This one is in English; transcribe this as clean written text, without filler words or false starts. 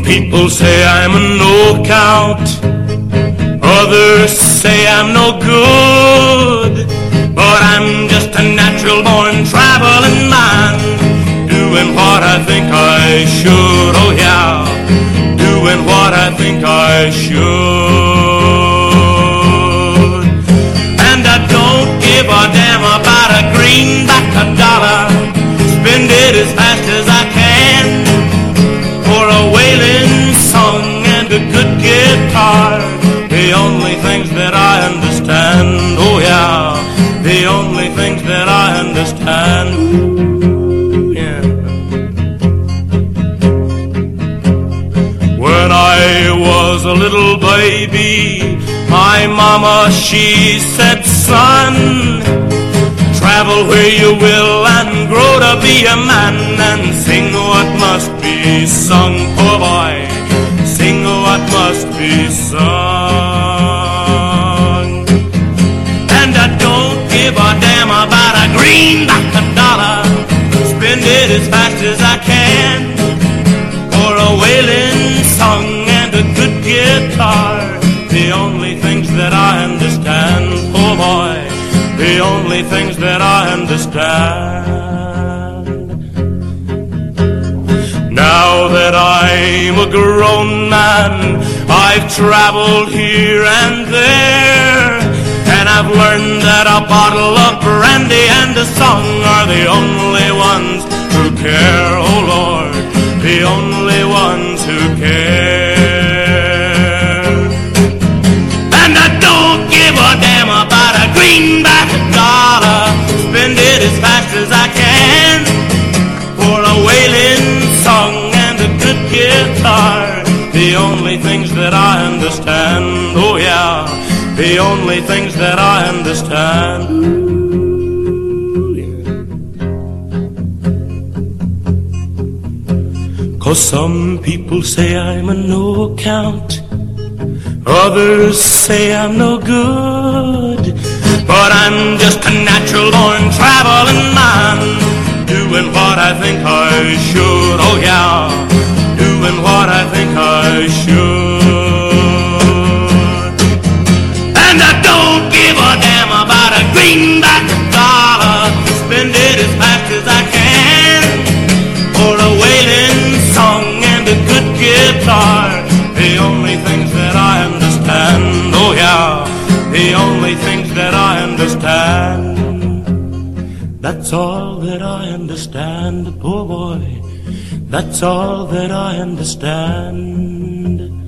people say I'm a no-count, others say I'm no good, but I'm just a natural-born traveling man, doing what I think I should, oh yeah, doing what I think I should. And I don't give a damn about a greenback, a dollar, spend it as fast as I can, for a wailing song and a good guitar, the only things that I understand, oh yeah, the only things that I understand, yeah. When I was a little baby, my mama, she said, son, travel where you will and grow to be a man, and sing what must be sung, poor boy, sing what must be sung. And I don't give a damn about a greenback, a dollar, spend it as fast as I can, for a wailing song and a good guitar, the only things that I understand, poor boy, the only things that I understand. Now that I'm a grown man, I've traveled here and there, and I've learned that a bottle of brandy and a song are the only ones who care, oh Lord, the only ones who care. And I don't give a damn about a greenback, a dollar, spend it as fast as I can, for a wailing song and a good guitar, the only things that I understand, oh yeah, the only things that I understand. Cause some people say I'm a no-account, others say I'm no good, but I'm just a natural-born traveling man, doing what I think I should, oh yeah, doing what I think I should. And I don't give a damn about a greenback, a dollar, spend it as fast as I can, for a wailing song and a good guitar, the only things that I understand, oh yeah, the only things that I understand. That's all that I understand, poor boy, that's all that I understand.